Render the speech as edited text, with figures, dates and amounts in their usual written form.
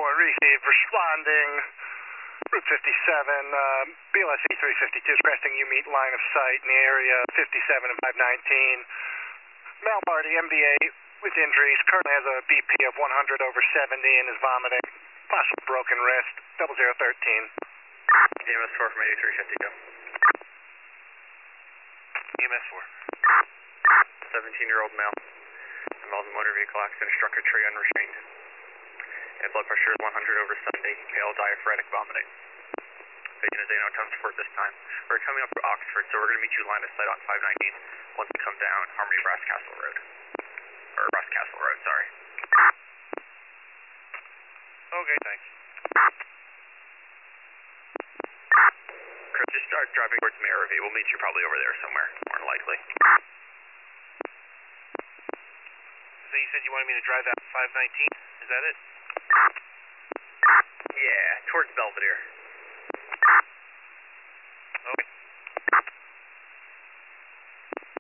received. Responding. Route 57, BLSE 352 is requesting you meet line of sight in the area 57 and 519. Male party, MDA with injuries, currently has a BP of 100/70 and is vomiting. Possible broken wrist, 0013. EMS 4 from 8352. EMS 4. 17-year-old male. Involved in motor vehicle accident, struck a tree unrestrained. And blood pressure is 100/70, pale diaphoretic vomiting. Patient is A time support this time. We're coming up to Oxford, so we're going to meet you line of sight on 519 once we come down Harmony Brass Castle Road. Or Brass Castle Road, sorry. Okay, thanks. Chris, just start driving towards Mayorview. We'll meet you probably over there somewhere, more than likely. So you said you wanted me to drive that 519? Is that it? Yeah, towards Belvedere.